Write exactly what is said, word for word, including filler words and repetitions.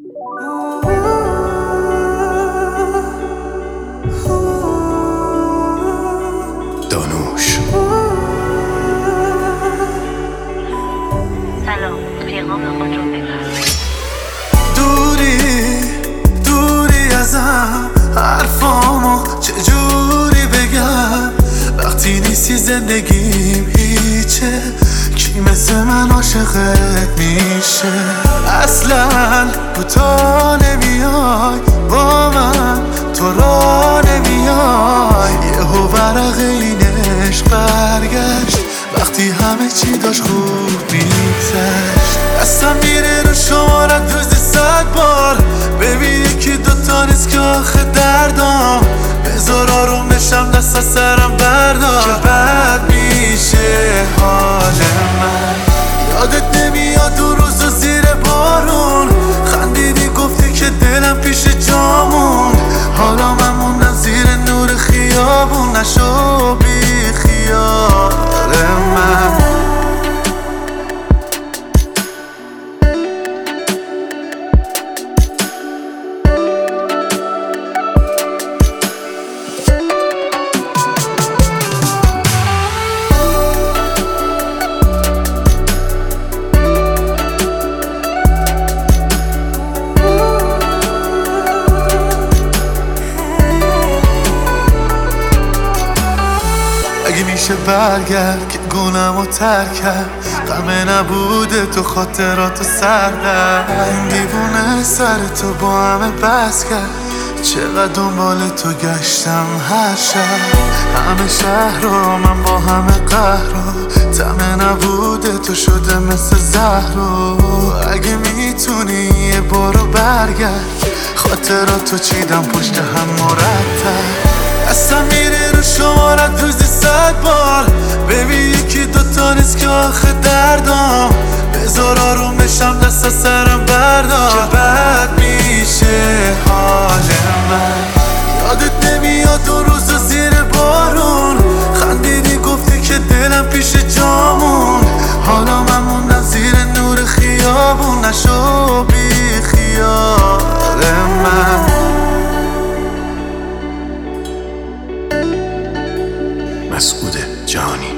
دانوش. سلام، پیغام خود رو بفرمایید. دوری دوری ازم، حرفامو چجوری بگم وقتی نیستی زندگیم هیچه. کی مثل من عاشقت میشه؟ اصلا تو تا نمیای با من، تو را نمیای. یهو ورق این عشق برگشت وقتی همه چی داشت خوب میگذشت. دستم میره رو شمارت روزی صد بار، ببینی که دوتا نیست که آخه دردام. بذار آروم بشم دست از سرم بردار، چه بد میشه حال من. یادت نمیاد دو روز و زیر بارون خندیدی گفتی که دلم پیش جامون. حالا من موندم زیر نور خیابون، نشو بی خیال من. اگه میشه برگرد که گونم رو ترک کرد، غمه نبوده تو خاطراتو سردم. این دیوونه سر تو با همه بس کرد، چقدر دنبال تو گشتم هر شب. همه شهر رو من با همه قهر رو، طمع نبوده تو شده مثل زهر رو. اگه میتونی یه بارو برگرد، خاطراتو چیدم پشت هم مرتب. دستم میره رو شمارت روزی صد بار، ببین یکی دوتا نیست که آخه دردام. بذار آروم بشم دست از سرم بردار، چه بد میشه حال من. یادت نمیاد دو روز و زیر بارون خندیدی گفتی که دلم پیش جامون. حالا من موندم زیر نور خیابون، نشو بی خیال من. مسعود جهانی.